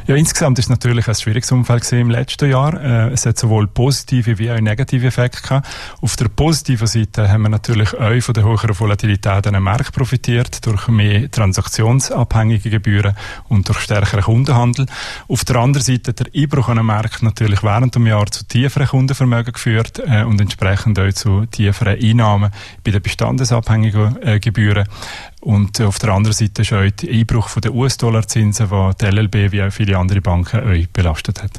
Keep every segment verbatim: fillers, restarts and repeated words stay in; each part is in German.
Ja, insgesamt ist es natürlich ein schwieriges Umfeld im letzten Jahr. Äh, es hat sowohl positive wie auch negative Effekte gehabt. Auf der positiven Seite haben wir natürlich auch von der höheren Volatilität an den Markt profitiert, durch mehr transaktionsabhängige Gebühren und durch stärkeren Kundenhandel. Auf der anderen Seite der Einbruch an den Markt natürlich während dem Jahr zu tieferen Kundenvermögen geführt äh, und entsprechend auch zu tieferen Einnahmen bei den bestandesabhängigen äh, Gebühren. Und auf der anderen Seite ist auch der Einbruch von den U S-Dollar-Zinsen, die die L L B wie auch viele andere Banken auch belastet hat.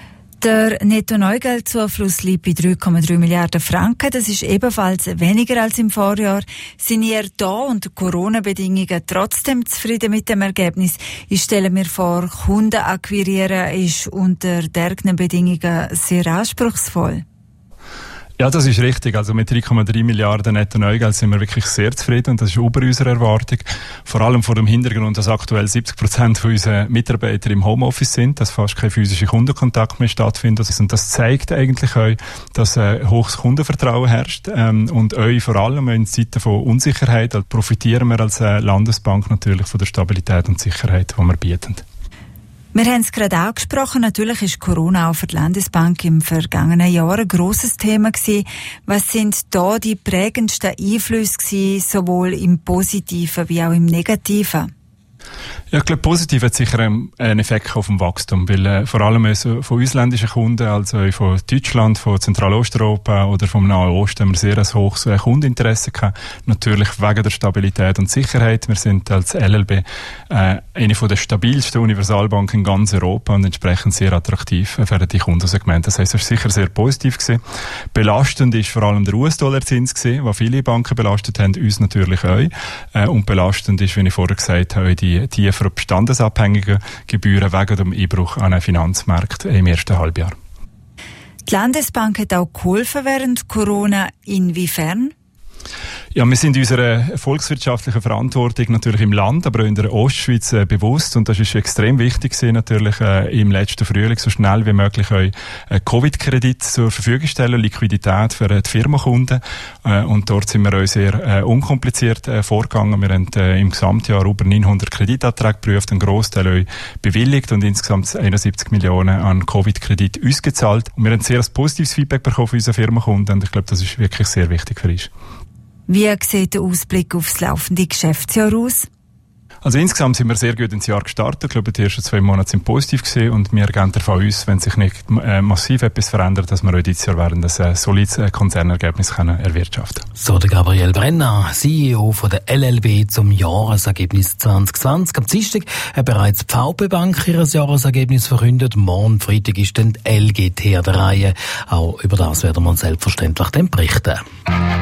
Der Netto-Neugeldzufluss liegt bei drei Komma drei Milliarden Franken. Das ist ebenfalls weniger als im Vorjahr. Sind ihr da unter Corona-Bedingungen trotzdem zufrieden mit dem Ergebnis? Ich stelle mir vor, Kunden akquirieren ist unter derartigen Bedingungen sehr anspruchsvoll. Ja, das ist richtig. Also mit drei Komma drei Milliarden Netto-Neugeld sind wir wirklich sehr zufrieden und das ist über unserer Erwartung. Vor allem vor dem Hintergrund, dass aktuell siebzig Prozent von unseren Mitarbeitern im Homeoffice sind, dass fast kein physischer Kundenkontakt mehr stattfindet. Und das zeigt eigentlich auch, dass äh, hohes Kundenvertrauen herrscht. Ähm, und auch vor allem in Zeiten von Unsicherheit also profitieren wir als äh, Landesbank natürlich von der Stabilität und Sicherheit, die wir bieten. Wir haben es gerade angesprochen, natürlich ist Corona auch für die Landesbank im vergangenen Jahr ein grosses Thema gewesen. Was sind da die prägendsten Einflüsse gewesen, sowohl im Positiven wie auch im Negativen? Ja, ich glaube, positiv hat sicher einen Effekt auf dem Wachstum, weil äh, vor allem also von ausländischen Kunden, also von Deutschland, von Zentralosteuropa oder vom Nahen Osten, haben wir sehr ein hohes äh, Kundeninteresse gehabt. Natürlich wegen der Stabilität und Sicherheit. Wir sind als L L B äh, eine von der stabilsten Universalbanken in ganz Europa und entsprechend sehr attraktiv für die Kundensegmente. Das heisst, es war sicher sehr positiv gewesen. Belastend ist vor allem der U S-Dollar-Zins gewesen, was viele Banken belastet haben, uns natürlich auch. Äh, und belastend ist, wie ich vorher gesagt habe, die tiefer bestandesabhängigen Gebühren wegen dem Einbruch an den Finanzmarkt im ersten Halbjahr. Die Landesbank hat auch geholfen während Corona. Inwiefern? Ja, wir sind unserer volkswirtschaftlichen Verantwortung natürlich im Land, aber auch in der Ostschweiz äh, bewusst und das ist extrem wichtig gewesen, natürlich äh, im letzten Frühling so schnell wie möglich auch äh, Covid-Kredit zur Verfügung stellen, Liquidität für äh, die Firmenkunden äh, und dort sind wir auch sehr äh, unkompliziert äh, vorgegangen. Wir haben äh, im Gesamtjahr über neunhundert Kreditanträge geprüft, einen Grossteil auch bewilligt und insgesamt einundsiebzig Millionen an Covid-Kredit ausgezahlt und wir haben sehr ein positives Feedback bekommen von unseren Firmenkunden und ich glaube, das ist wirklich sehr wichtig für uns. Wie sieht der Ausblick aufs laufende Geschäftsjahr aus? Also insgesamt sind wir sehr gut ins Jahr gestartet. Ich glaube, die ersten zwei Monate sind positiv gewesen und wir gehen davon aus, wenn sich nicht äh, massiv etwas verändert, dass wir auch dieses Jahr werden ein äh, solides äh, Konzernergebnis können erwirtschaften. So der Gabriel Brenner, C E O von der L L B zum Jahresergebnis zwanzig zwanzig. Am Dienstag hat bereits die V P Bank ihr Jahresergebnis verkündet. Morgen Freitag ist dann die L G T an der Reihe. Auch über das werden wir uns selbstverständlich dann berichten.